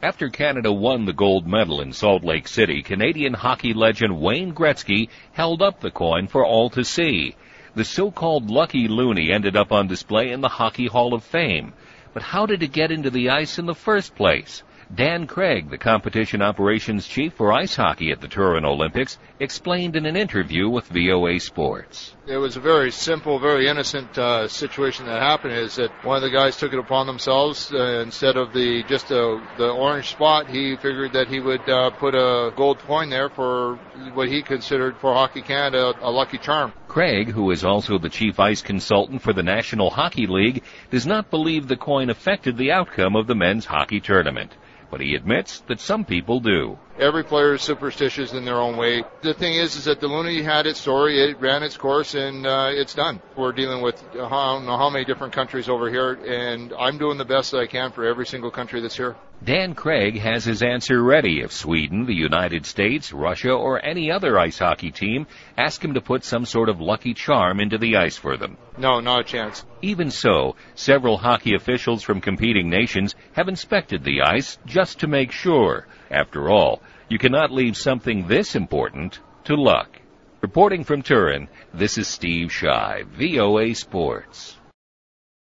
After Canada won the gold medal in Salt Lake City, Canadian hockey legend Wayne Gretzky held up the coin for all to see. The so-called Lucky Loonie ended up on display in the Hockey Hall of Fame. But how did it get into the ice in the first place? Dan Craig, the competition operations chief for ice hockey at the Turin Olympics, explained in an interview with VOA Sports. It was a very simple, very innocent situation that happened, is that one of the guys took it upon themselves. Instead of the orange spot, he figured that he would put a gold coin there for what he considered for Hockey Canada a lucky charm. Craig, who is also the chief ice consultant for the National Hockey League, does not believe the coin affected the outcome of the men's hockey tournament. But he admits that some people do. Every player is superstitious in their own way. The thing is that the Loonie had its story, it ran its course, and it's done. We're dealing with I don't know how many different countries over here, and I'm doing the best that I can for every single country that's here. Dan Craig has his answer ready if Sweden, the United States, Russia, or any other ice hockey team ask him to put some sort of lucky charm into the ice for them. No, not a chance. Even so, several hockey officials from competing nations have inspected the ice just to make sure. After all, you cannot leave something this important to luck. Reporting from Turin, this is Steve Scheid, VOA Sports.